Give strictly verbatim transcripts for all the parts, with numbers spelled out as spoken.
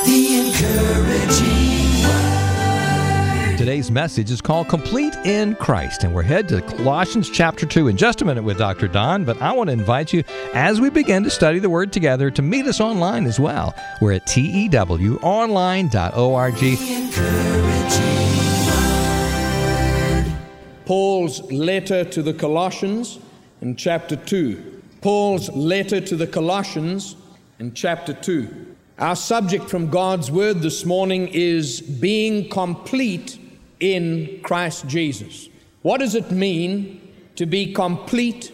The Encouraging Word. Today's message is called Complete in Christ, and we're headed to Colossians chapter two in just a minute with Doctor Don, but I want to invite you, as we begin to study the Word together, to meet us online as well. We're at T E W online dot org. Paul's letter to the Colossians in chapter two. Paul's letter to the Colossians in chapter two. Our subject from God's Word this morning is being complete in Christ Jesus. What does it mean to be complete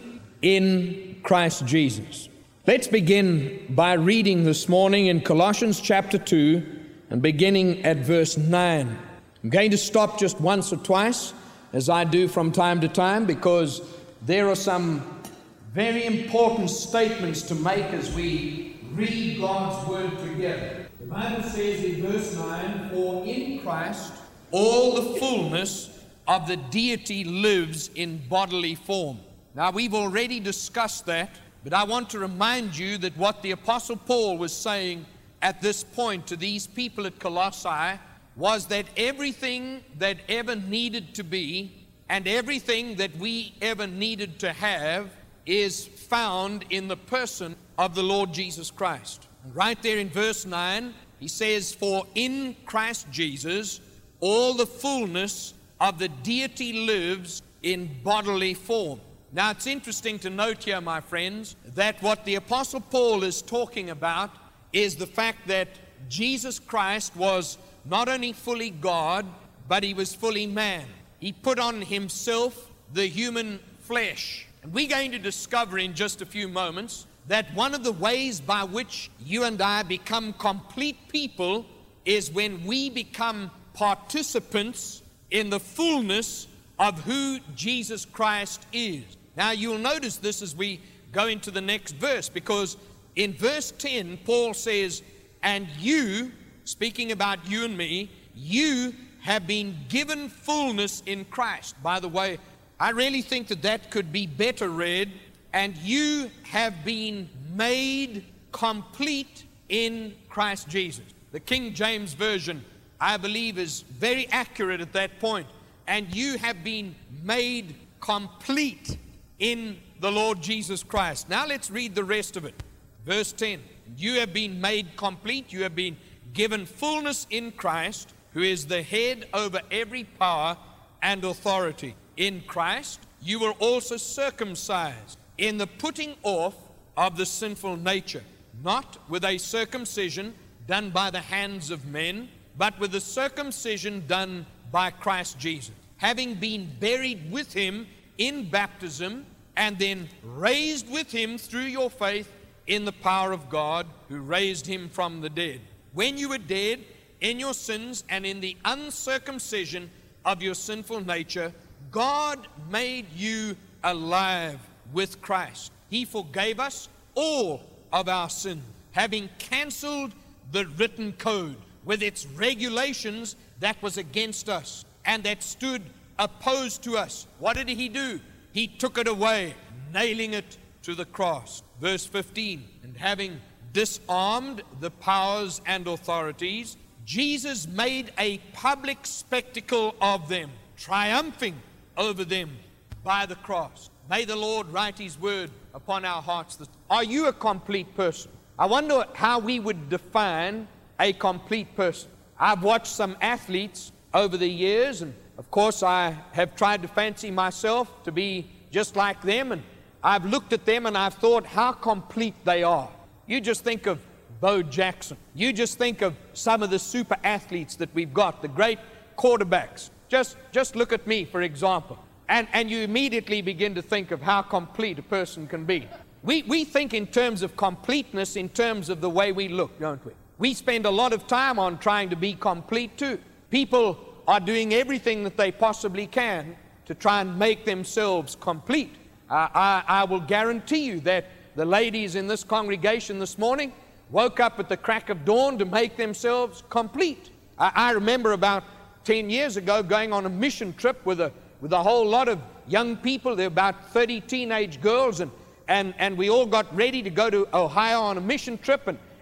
in Christ Jesus? Let's begin by reading this morning in Colossians chapter two and beginning at verse nine. I'm going to stop just once or twice, as I do from time to time, because there are some very important statements to make as we read God's Word together. The Bible says in verse nine, "For in Christ all the fullness of the deity lives in bodily form." Now, we've already discussed that, but I want to remind you that what the Apostle Paul was saying at this point to these people at Colossae was that everything that ever needed to be and everything that we ever needed to have is found in the person of the Lord Jesus Christ. And right there in verse nine, he says, "For in Christ Jesus all the fullness of the deity lives in bodily form." Now, it's interesting to note here, my friends, that what the Apostle Paul is talking about is the fact that Jesus Christ was not only fully God, but he was fully man. He put on himself the human flesh. And we're going to discover in just a few moments that one of the ways by which you and I become complete people is when we become participants in the fullness of who Jesus Christ is. Now, you'll notice this as we go into the next verse, because in verse ten, Paul says, "And you," speaking about you and me, "you have been given fullness in Christ." By the way, I really think that that could be better read, "And you have been made complete in Christ Jesus." The King James Version, I believe, is very accurate at that point. "And you have been made complete in the Lord Jesus Christ." Now let's read the rest of it. Verse ten, "You have been made complete, you have been given fullness in Christ, who is the head over every power and authority. In Christ you were also circumcised in the putting off of the sinful nature, not with a circumcision done by the hands of men, but with the circumcision done by Christ Jesus, having been buried with him in baptism, and then raised with him through your faith in the power of God, who raised him from the dead. When you were dead in your sins and in the uncircumcision of your sinful nature, God made you alive with Christ. He forgave us all of our sins, having canceled the written code with its regulations that was against us and that stood opposed to us. What did he do? He took it away, nailing it to the cross. Verse fifteen, "And having disarmed the powers and authorities, Jesus made a public spectacle of them, triumphing over them by the cross." May the Lord write his word upon our hearts. Are you a complete person? I wonder how we would define a complete person. I've watched some athletes over the years, and of course I have tried to fancy myself to be just like them, and I've looked at them and I've thought how complete they are. You just think of Bo Jackson. You just think of some of the super athletes that we've got, the great quarterbacks. Just, just look at me, for example. And, and you immediately begin to think of how complete a person can be. We, we think in terms of completeness, in terms of the way we look, don't we? We spend a lot of time on trying to be complete too. People are doing everything that they possibly can to try and make themselves complete. Uh, I, I will guarantee you that the ladies in this congregation this morning woke up at the crack of dawn to make themselves complete. I, I remember about ten years ago going on a mission trip with a with a whole lot of young people. There were about thirty teenage girls, and, and, and we all got ready to go to Ohio on a mission trip, and,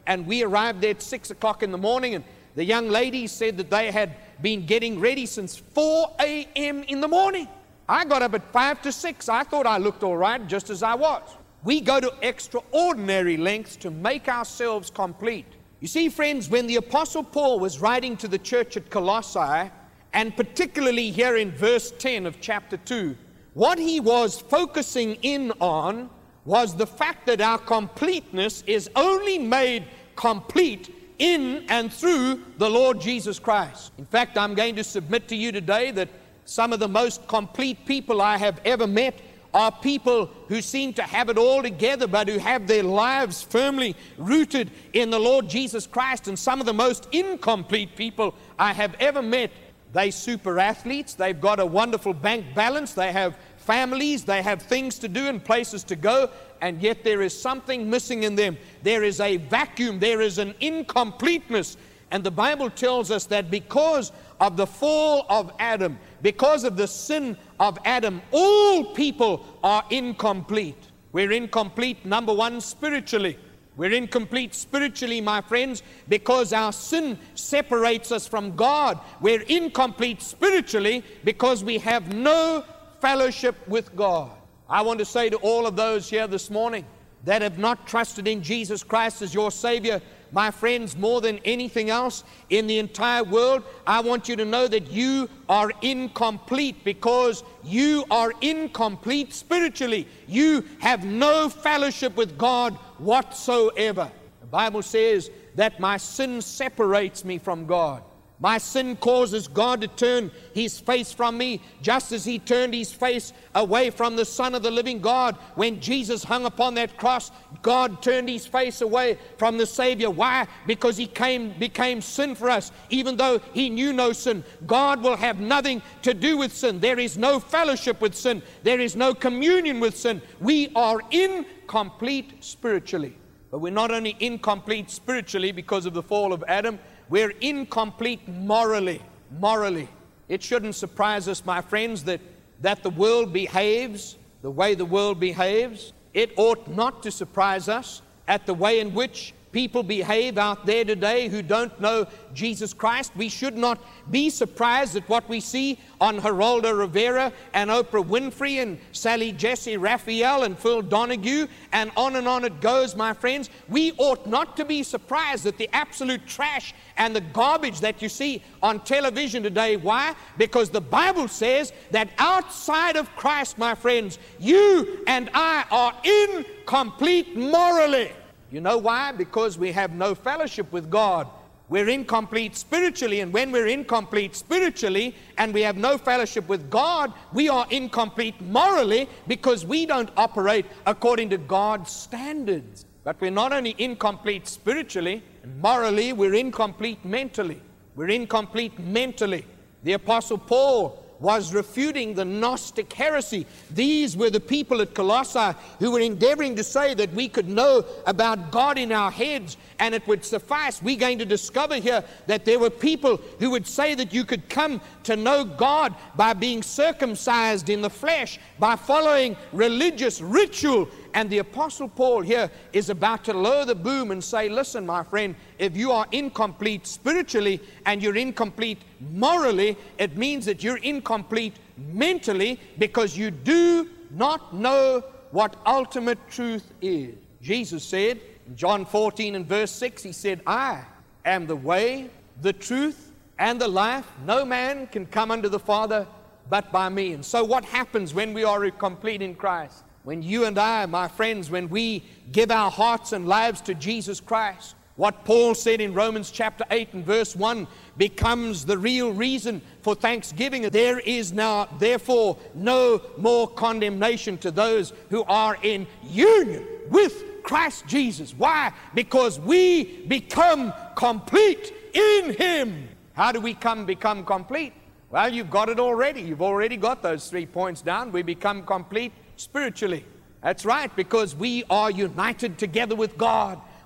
and we arrived there at six o'clock in the morning, and the young ladies said that they had been getting ready since four A M in the morning. I got up at five to six. I thought I looked all right just as I was. We go to extraordinary lengths to make ourselves complete. You see, friends, when the Apostle Paul was writing to the church at Colossae, and particularly here in verse ten of chapter two, what he was focusing in on was the fact that our completeness is only made complete in and through the Lord Jesus Christ. In fact, I'm going to submit to you today that some of the most complete people I have ever met are people who seem to have it all together, but who have their lives firmly rooted in the Lord Jesus Christ. And some of the most incomplete people I have ever met, they super athletes, they've got a wonderful bank balance, they have families, they have things to do and places to go, and yet there is something missing in them. There is a vacuum, there is an incompleteness. And the Bible tells us that because of the fall of Adam, because of the sin of Adam, all people are incomplete. We're incomplete, number one, spiritually. We're incomplete spiritually, my friends, because our sin separates us from God. We're incomplete spiritually because we have no fellowship with God. I want to say to all of those here this morning that have not trusted in Jesus Christ as your Savior, my friends, more than anything else in the entire world, I want you to know that you are incomplete because you are incomplete spiritually. You have no fellowship with God whatsoever. The Bible says that my sin separates me from God. My sin causes God to turn His face from me, just as He turned His face away from the Son of the living God. When Jesus hung upon that cross, God turned His face away from the Savior. Why? Because He came, became sin for us, even though He knew no sin. God will have nothing to do with sin. There is no fellowship with sin. There is no communion with sin. We are incomplete spiritually. But we're not only incomplete spiritually because of the fall of Adam, we're incomplete morally. Morally. It shouldn't surprise us, my friends, that, that the world behaves the way the world behaves. It ought not to surprise us at the way in which people behave out there today who don't know Jesus Christ. We should not be surprised at what we see on Geraldo Rivera and Oprah Winfrey and Sally Jesse Raphael and Phil Donahue, and on and on it goes, my friends. We ought not to be surprised at the absolute trash and the garbage that you see on television today. Why? Because the Bible says that outside of Christ, my friends, you and I are incomplete morally. You know why? Because we have no fellowship with God. We're incomplete spiritually, and when we're incomplete spiritually and we have no fellowship with God, we are incomplete morally because we don't operate according to God's standards. But we're not only incomplete spiritually and morally, we're incomplete mentally. We're incomplete mentally. The Apostle Paul was refuting the Gnostic heresy. These were the people at Colossae who were endeavoring to say that we could know about God in our heads and it would suffice. We're going to discover here that there were people who would say that you could come to know God by being circumcised in the flesh, by following religious ritual. And the Apostle Paul here is about to lower the boom and say, listen, my friend, if you are incomplete spiritually and you're incomplete morally, it means that you're incomplete mentally because you do not know what ultimate truth is. Jesus said in John fourteen and verse six, He said, I am the way, the truth, and the life. No man can come unto the Father but by me. And so what happens when we are complete in Christ? When you and I, my friends, when we give our hearts and lives to Jesus Christ, what Paul said in Romans chapter eight and verse one becomes the real reason for thanksgiving. There is now, therefore, no more condemnation to those who are in union with Christ Jesus. Why? Because we become complete in Him. How do we come become complete? Well, you've got it already. You've already got those three points down. We become complete spiritually. That's right, because we are united together with God.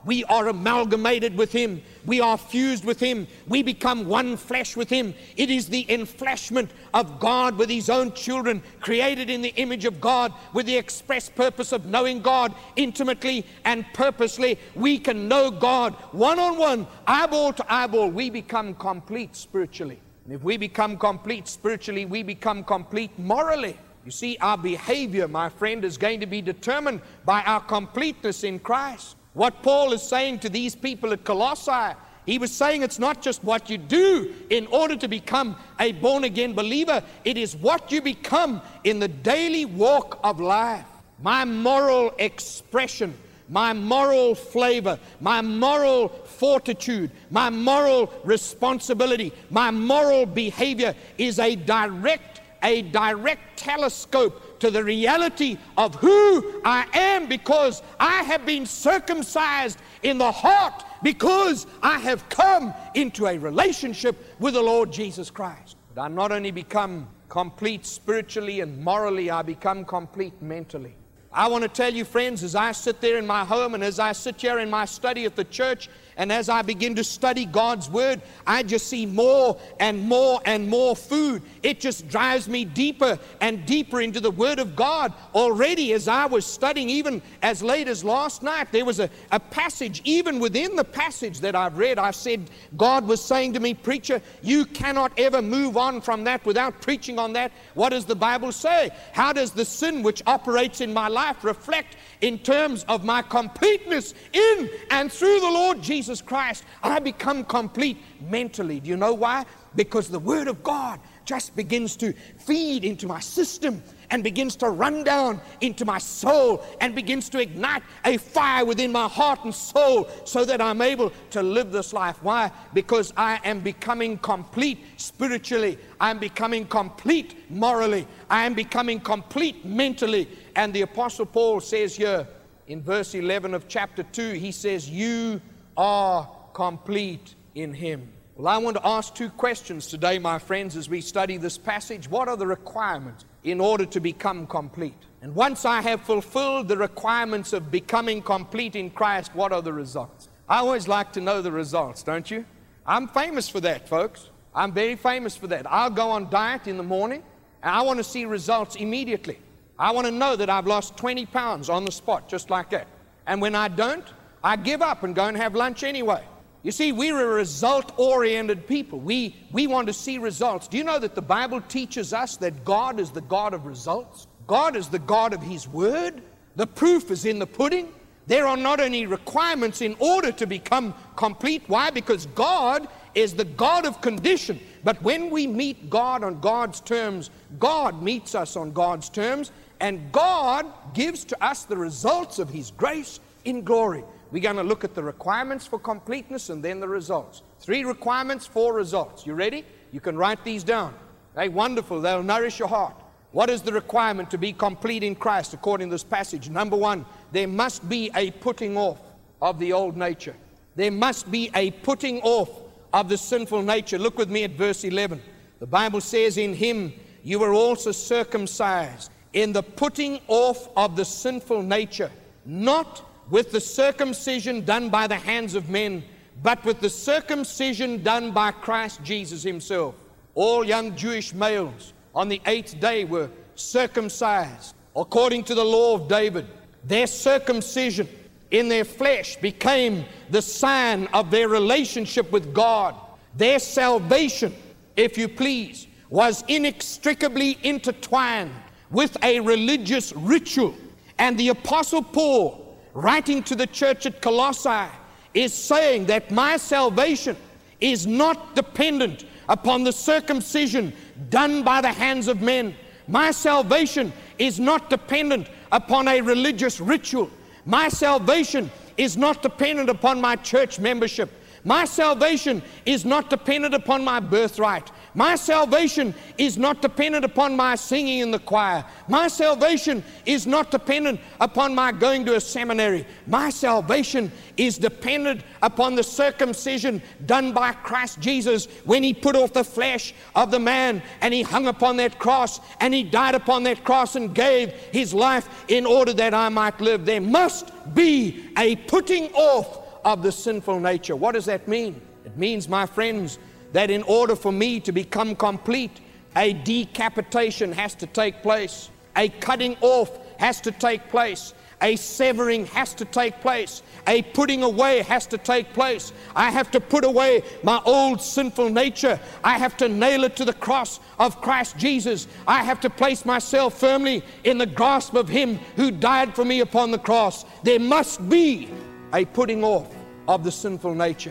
We are amalgamated with Him. We are fused with Him. We become one flesh with Him. It is the enfleshment of God with His own children, created in the image of God, with the express purpose of knowing God intimately and purposely. We can know God one-on-one, eyeball to eyeball. We become complete spiritually. And if we become complete spiritually, we become complete morally. You see, our behavior, my friend, is going to be determined by our completeness in Christ. What Paul is saying to these people at Colossae, he was saying it's not just what you do in order to become a born-again believer. It is what you become in the daily walk of life. My moral expression, my moral flavor, my moral fortitude, my moral responsibility, my moral behavior is a direct, a direct telescope to the reality of who I am, because I have been circumcised in the heart, because I have come into a relationship with the Lord Jesus Christ. But I not only become complete spiritually and morally, I become complete mentally. I want to tell you, friends, as I sit there in my home and as I sit here in my study at the church, and as I begin to study God's Word, I just see more and more and more food. It just drives me deeper and deeper into the Word of God. Already, as I was studying, even as late as last night, there was a, a passage, even within the passage that I've read, I said, God was saying to me, preacher, you cannot ever move on from that without preaching on that. What does the Bible say? How does the sin which operates in my life reflect in terms of my completeness in and through the Lord Jesus Christ? I become complete mentally. Do you know why? Because the Word of God just begins to feed into my system and begins to run down into my soul and begins to ignite a fire within my heart and soul so that I'm able to live this life. Why? Because I am becoming complete spiritually. I am becoming complete morally. I am becoming complete mentally. And the Apostle Paul says here in verse eleven of chapter two, he says, you are complete in Him. Well, I want to ask two questions today, my friends, as we study this passage. What are the requirements in order to become complete? And once I have fulfilled the requirements of becoming complete in Christ, what are the results? I always like to know the results, don't you? I'm famous for that, folks. I'm very famous for that. I'll go on diet in the morning, and I want to see results immediately. I want to know that I've lost twenty pounds on the spot, just like that. And when I don't, I give up and go and have lunch anyway. You see, we're a result-oriented people. We, we want to see results. Do you know that the Bible teaches us that God is the God of results? God is the God of His Word. The proof is in the pudding. There are not only requirements in order to become complete. Why? Because God is the God of condition. But when we meet God on God's terms, God meets us on God's terms, and God gives to us the results of His grace in glory. We're going to look at the requirements for completeness and then the results. Three requirements, four results. You ready? You can write these down. Hey, wonderful. They'll nourish your heart. What is the requirement to be complete in Christ according to this passage? Number one, there must be a putting off of the old nature. There must be a putting off of the sinful nature. Look with me at verse eleven. The Bible says, in Him you were also circumcised in the putting off of the sinful nature, not with the circumcision done by the hands of men, but with the circumcision done by Christ Jesus Himself. All young Jewish males on the eighth day were circumcised according to the law of David. Their circumcision in their flesh became the sign of their relationship with God. Their salvation, if you please, was inextricably intertwined with a religious ritual. And the Apostle Paul, writing to the church at Colossae, is saying that my salvation is not dependent upon the circumcision done by the hands of men. My salvation is not dependent upon a religious ritual. My salvation is not dependent upon my church membership. My salvation is not dependent upon my birthright. My salvation is not dependent upon my singing in the choir. My salvation is not dependent upon my going to a seminary. My salvation is dependent upon the circumcision done by Christ Jesus when He put off the flesh of the man and He hung upon that cross and He died upon that cross and gave His life in order that I might live. There must be a putting off of the sinful nature. What does that mean? It means, my friends, that in order for me to become complete, a decapitation has to take place. A cutting off has to take place. A severing has to take place. A putting away has to take place. I have to put away my old sinful nature. I have to nail it to the cross of Christ Jesus. I have to place myself firmly in the grasp of Him who died for me upon the cross. There must be a putting off of the sinful nature.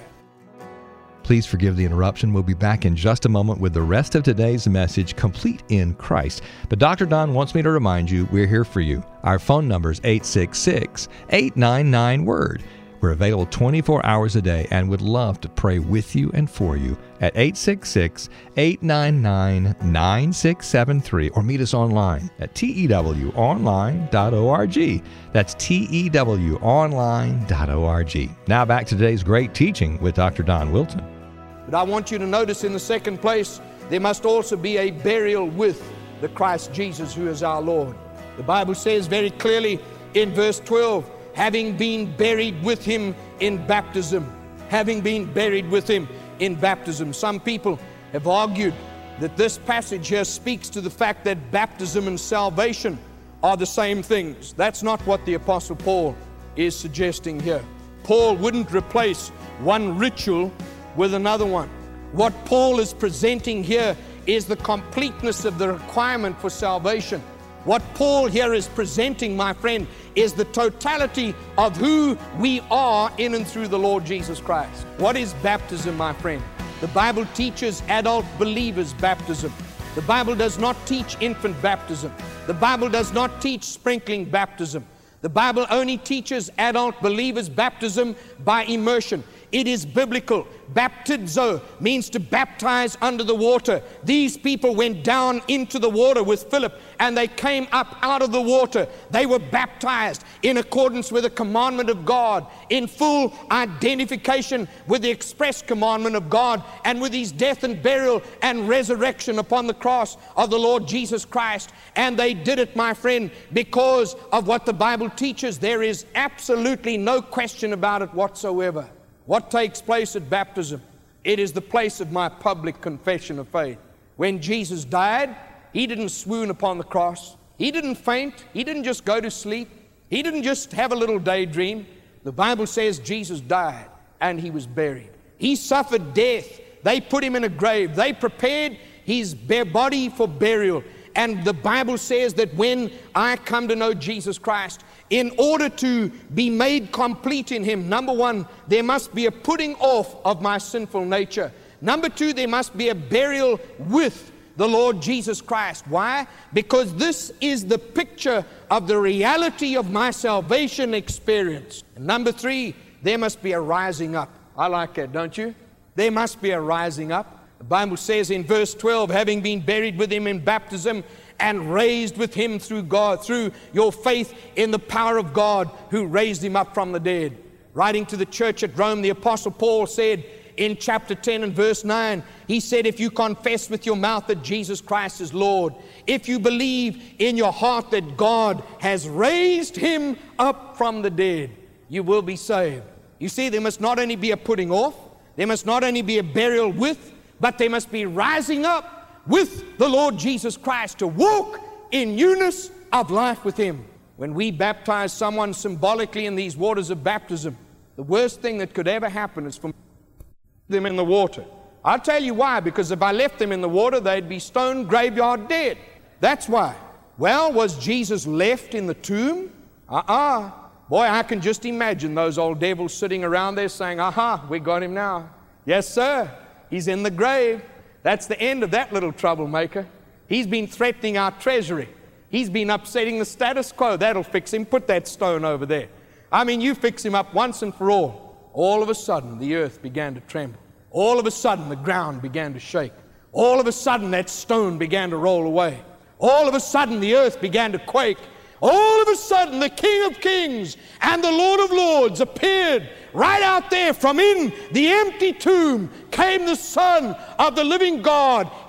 Please forgive the interruption. We'll be back in just a moment with the rest of today's message, Complete in Christ. But Doctor Don wants me to remind you, we're here for you. Our phone number is eight six six, eight nine nine, WORD. We're available twenty-four hours a day and would love to pray with you and for you at eight six six, eight nine nine, nine six seven three, or meet us online at T E W online dot org. That's T E W online dot org. Now back to today's great teaching with Doctor Don Wilton. But I want you to notice in the second place, there must also be a burial with the Christ Jesus who is our Lord. The Bible says very clearly in verse twelve, having been buried with Him in baptism. Having been buried with Him in baptism. Some people have argued that this passage here speaks to the fact that baptism and salvation are the same things. That's not what the Apostle Paul is suggesting here. Paul wouldn't replace one ritual with another one. What Paul is presenting here is the completeness of the requirement for salvation. What Paul here is presenting, my friend, is the totality of who we are in and through the Lord Jesus Christ. What is baptism, my friend? The Bible teaches adult believers baptism. The Bible does not teach infant baptism. The Bible does not teach sprinkling baptism. The Bible only teaches adult believers baptism by immersion. It is biblical. Baptizo means to baptize under the water. These people went down into the water with Philip and they came up out of the water. They were baptized in accordance with the commandment of God, in full identification with the express commandment of God and with His death and burial and resurrection upon the cross of the Lord Jesus Christ. And they did it, my friend, because of what the Bible teaches. There is absolutely no question about it whatsoever. What takes place at baptism? It is the place of my public confession of faith. When Jesus died, He didn't swoon upon the cross. He didn't faint. He didn't just go to sleep. He didn't just have a little daydream. The Bible says Jesus died and He was buried. He suffered death. They put Him in a grave. They prepared His bare body for burial. And the Bible says that when I come to know Jesus Christ, in order to be made complete in Him, number one, there must be a putting off of my sinful nature. Number two, there must be a burial with the Lord Jesus Christ. Why? Because this is the picture of the reality of my salvation experience. And number three, there must be a rising up. I like that, don't you? There must be a rising up. The Bible says in verse twelve, having been buried with Him in baptism and raised with Him through God, through your faith in the power of God who raised Him up from the dead. Writing to the church at Rome, the Apostle Paul said in chapter ten and verse nine, he said, if you confess with your mouth that Jesus Christ is Lord, if you believe in your heart that God has raised Him up from the dead, you will be saved. You see, there must not only be a putting off, there must not only be a burial with, but there must be rising up with the Lord Jesus Christ to walk in newness of life with Him. When we baptize someone symbolically in these waters of baptism, the worst thing that could ever happen is for them in the water. I'll tell you why, because if I left them in the water, they'd be stone graveyard dead. That's why. Well, was Jesus left in the tomb? Uh-uh. Boy, I can just imagine those old devils sitting around there saying, aha, we got Him now. Yes, sir. He's in the grave. That's the end of that little troublemaker. He's been threatening our treasury. He's been upsetting the status quo. That'll fix him. Put that stone over there. I mean, you fix him up once and for all. All of a sudden, the earth began to tremble. All of a sudden, the ground began to shake. All of a sudden, that stone began to roll away. All of a sudden, the earth began to quake. All of a sudden, the King of Kings and the Lord of Lords appeared. Right out there from in the empty tomb came the Son of the living God. He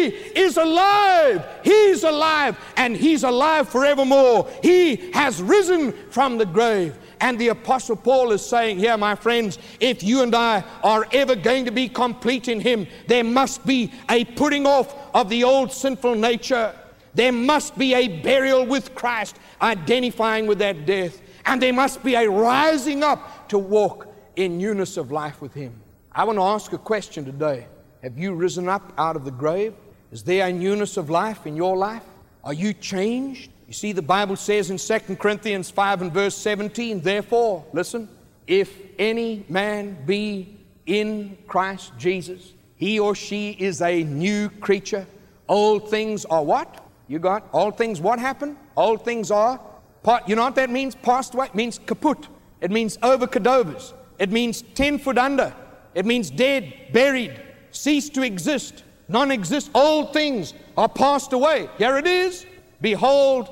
is alive. He's alive, and He's alive forevermore. He has risen from the grave. And the Apostle Paul is saying here, my friends, if you and I are ever going to be complete in Him, there must be a putting off of the old sinful nature. There must be a burial with Christ, identifying with that death. And there must be a rising up to walk in newness of life with Him. I want to ask a question today. Have you risen up out of the grave? Is there a newness of life in your life? Are you changed? You see, the Bible says in Second Corinthians five and verse seventeen, therefore, listen, if any man be in Christ Jesus, he or she is a new creature. Old things are what? You got old things what happened? Old things are, you know what that means? Passed away. It means kaput. It means over cadovers. It means ten foot under. It means dead, buried, ceased to exist, non-exist. Old things are passed away. Here it is. Behold,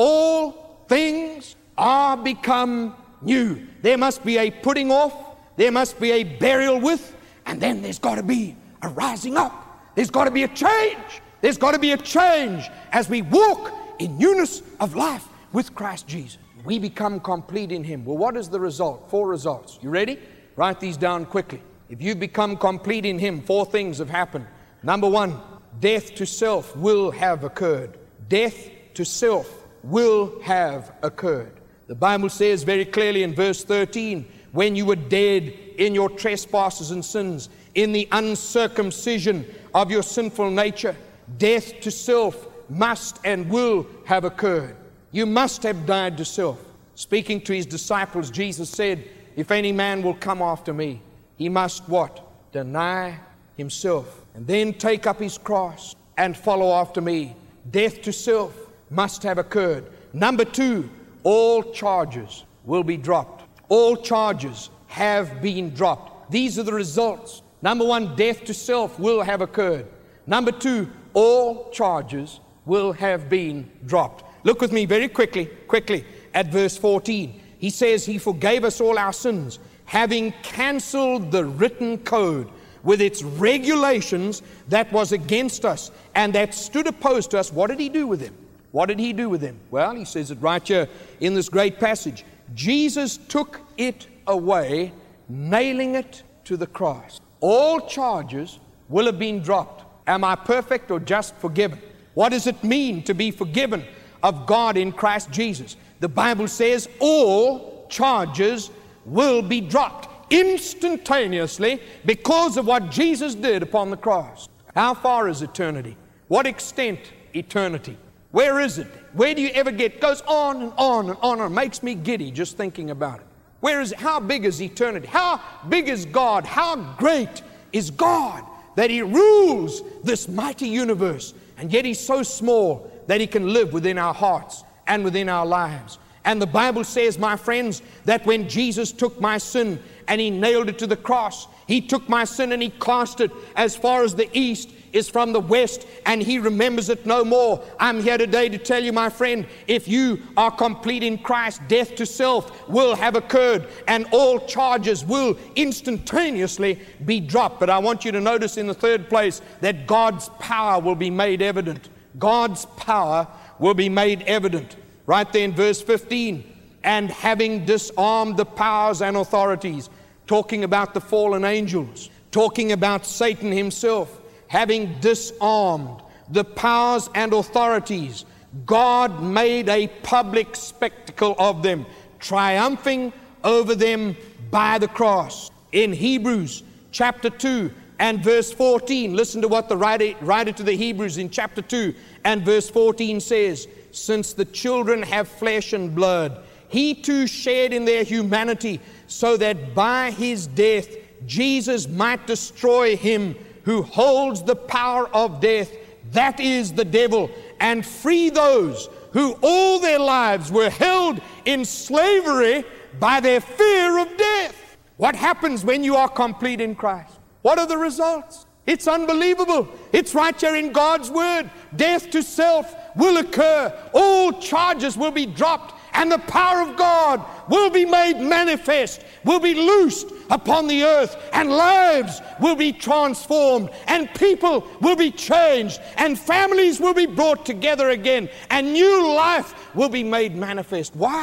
all things are become new. There must be a putting off, there must be a burial with, and then there's got to be a rising up. There's got to be a change. There's got to be a change as we walk in newness of life with Christ Jesus. We become complete in Him. Well, what is the result? Four results. You ready? Write these down quickly. If you become complete in Him, four things have happened. Number one, death to self will have occurred. Death to self will have occurred. The Bible says very clearly in verse thirteen, when you were dead in your trespasses and sins, in the uncircumcision of your sinful nature, death to self must and will have occurred. You must have died to self. Speaking to His disciples, Jesus said, if any man will come after me, he must what? Deny himself, and then take up his cross and follow after me. Death to self must have occurred. Number two, all charges will be dropped. All charges have been dropped. These are the results. Number one, death to self will have occurred. Number two, all charges will have been dropped. Look with me very quickly, quickly at verse fourteen. He says, He forgave us all our sins, having canceled the written code with its regulations that was against us and that stood opposed to us. What did He do with them? What did He do with them? Well, He says it right here in this great passage. Jesus took it away, nailing it to the cross. All charges will have been dropped. Am I perfect or just forgiven? What does it mean to be forgiven of God in Christ Jesus? The Bible says all charges will be dropped instantaneously because of what Jesus did upon the cross. How far is eternity? What extent eternity? Where is it? Where do you ever get? It goes on and on and on and it makes me giddy just thinking about it. Where is it? How big is eternity? How big is God? How great is God that He rules this mighty universe, and yet He's so small that He can live within our hearts and within our lives. And the Bible says, my friends, that when Jesus took my sin and He nailed it to the cross, He took my sin and He cast it as far as the east is from the west, and He remembers it no more. I'm here today to tell you, my friend, if you are complete in Christ, death to self will have occurred and all charges will instantaneously be dropped. But I want you to notice in the third place that God's power will be made evident. God's power will be made evident. Right there in verse fifteen, and having disarmed the powers and authorities, talking about the fallen angels, talking about Satan himself, having disarmed the powers and authorities, God made a public spectacle of them, triumphing over them by the cross. In Hebrews chapter two and verse fourteen, listen to what the writer, writer to the Hebrews in chapter two and verse fourteen says, since the children have flesh and blood, He too shared in their humanity, so that by His death Jesus might destroy him who holds the power of death, that is the devil, and free those who all their lives were held in slavery by their fear of death. What happens when you are complete in Christ? What are the results? It's unbelievable. It's right here in God's Word. Death to self will occur. All charges will be dropped, and the power of God will be made manifest, will be loosed upon the earth, and lives will be transformed, and people will be changed, and families will be brought together again, and new life will be made manifest. Why?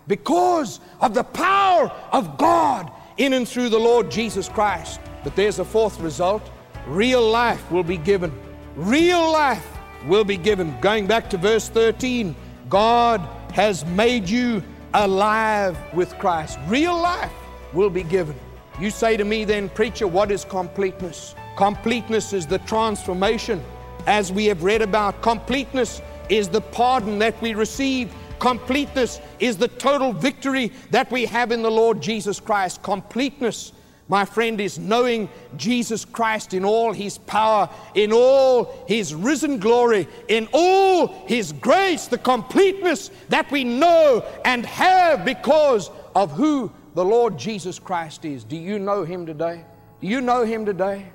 because of the power of God in and through the Lord Jesus Christ. But there's a fourth result. Real life will be given. Real life will be given. Going back to verse thirteen, God has made you alive with Christ. Real life will be given. You say to me then, preacher, what is completeness? Completeness is the transformation, as we have read about. Completeness is the pardon that we receive. Completeness is the total victory that we have in the Lord Jesus Christ. Completeness, my friend, is knowing Jesus Christ in all His power, in all His risen glory, in all His grace, the completeness that we know and have because of who the Lord Jesus Christ is. Do you know Him today? Do you know Him today?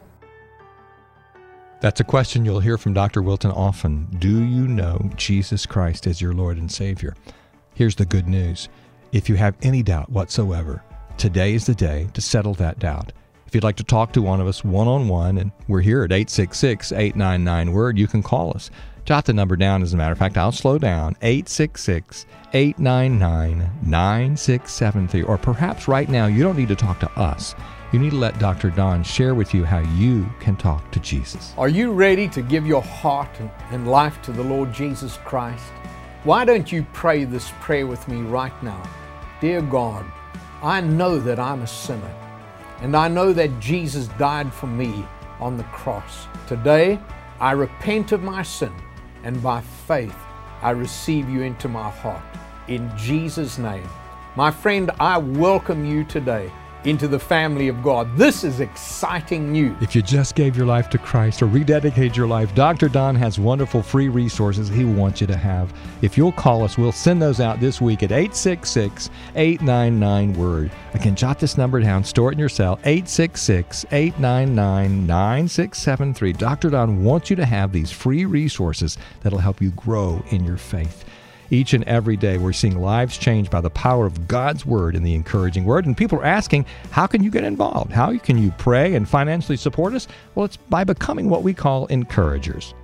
That's a question you'll hear from Doctor Wilton often. Do you know Jesus Christ as your Lord and Savior? Here's the good news. If you have any doubt whatsoever, today is the day to settle that doubt. If you'd like to talk to one of us one-on-one, and we're here at eight six six, eight nine nine, WORD, you can call us. Jot the number down, as a matter of fact. I'll slow down. eight six six, eight nine nine, nine six seven three. Or perhaps right now you don't need to talk to us. You need to let Doctor Don share with you how you can talk to Jesus. Are you ready to give your heart and life to the Lord Jesus Christ? Why don't you pray this prayer with me right now? Dear God, I know that I'm a sinner, and I know that Jesus died for me on the cross. Today, I repent of my sin, and by faith, I receive you into my heart. In Jesus' name. My friend, I welcome you today into the family of God. This is exciting news. If you just gave your life to Christ or rededicated your life, Doctor Don has wonderful free resources he wants you to have. If you'll call us, we'll send those out this week at eight six six, eight nine nine, WORD. Again, jot this number down, store it in your cell, eight six six, eight nine nine, nine six seven three. Doctor Don wants you to have these free resources that'll help you grow in your faith. Each and every day, we're seeing lives changed by the power of God's Word and the encouraging Word. And people are asking, how can you get involved? How can you pray and financially support us? Well, it's by becoming what we call encouragers.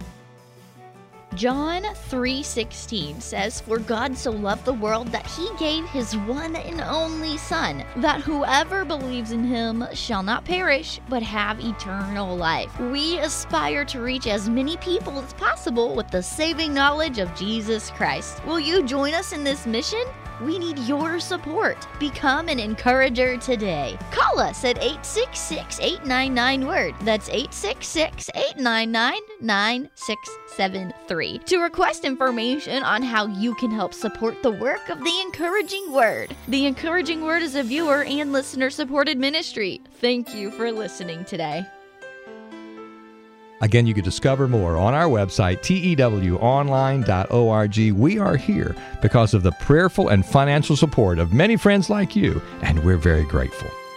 John three sixteen says, "For God so loved the world that He gave His one and only Son, that whoever believes in Him shall not perish, but have eternal life." We aspire to reach as many people as possible with the saving knowledge of Jesus Christ. Will you join us in this mission? We need your support. Become an encourager today. Call us at eight six six, eight nine nine, WORD. That's eight six six, eight nine nine, nine six seven three. To request information on how you can help support the work of the Encouraging Word. The Encouraging Word is a viewer and listener-supported ministry. Thank you for listening today. Again, you can discover more on our website, T E W online dot org. We are here because of the prayerful and financial support of many friends like you, and we're very grateful.